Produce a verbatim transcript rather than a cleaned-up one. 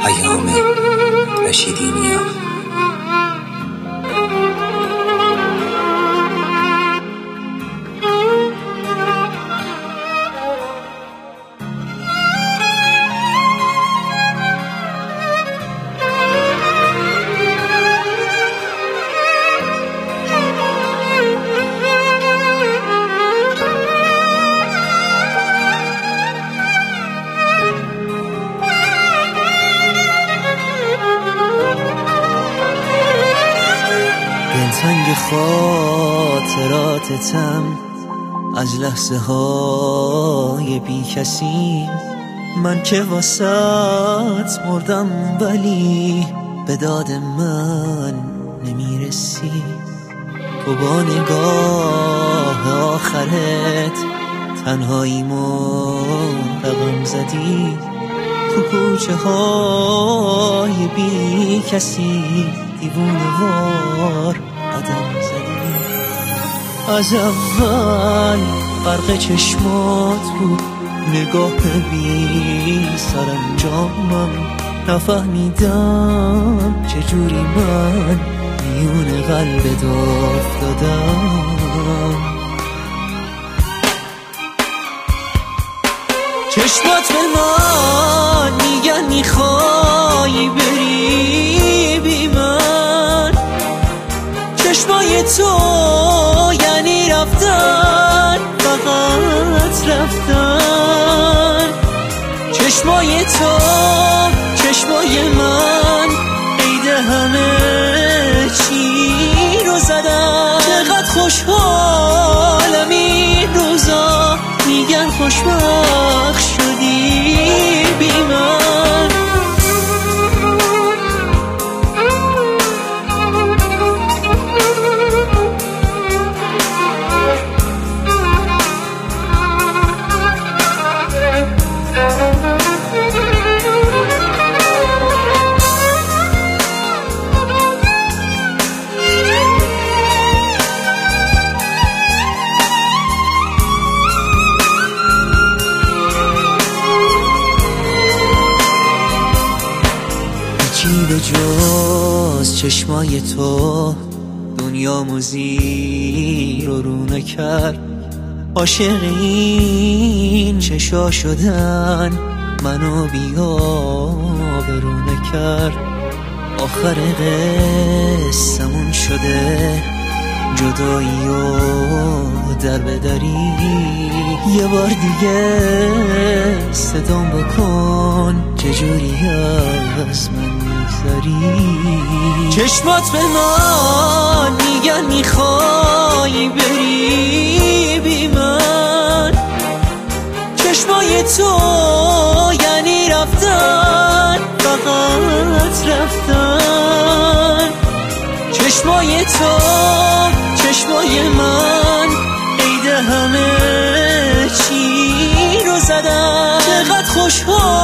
پیام رشیدینیا. دلتنگ خاطراتتم از لحظه های بی کسی، من که واسط مردم ولی به داد من نمیرسی. تو با نگاه آخرت تنهاییمو رقم زدی، تو کوچه های بی کسی دیوونه وار قدم زدی. از اول برق چشمات بود نگاه بی سرانجامم، نفهمیدم چجوری من میون قلبت افتادم. چشمات به من میگن میخوای بری بی من، چشمای تو یعنی رفتن، فقط رفتن. چشمای تو چشمای من عید همه چی رو زدن. چقدر خوشحالم این روزا، میگن خوشبخت شدی بی من. به جز چشمای تو دنیا زیر و رو نکرد. عاشق این چشا شدن منو بی‌آبرو نکرد. آخر قصه‌مون شده جدایی و در بدری. یه بار دیگه صدام بکن چجوری از من میگذری. چشمات به من میگن میخوای بری بی من، چشمای تو یعنی رفتن، فقط رفتن. چشمای تو چشمای من عید همه چی رو زدن. چقدر خوشحال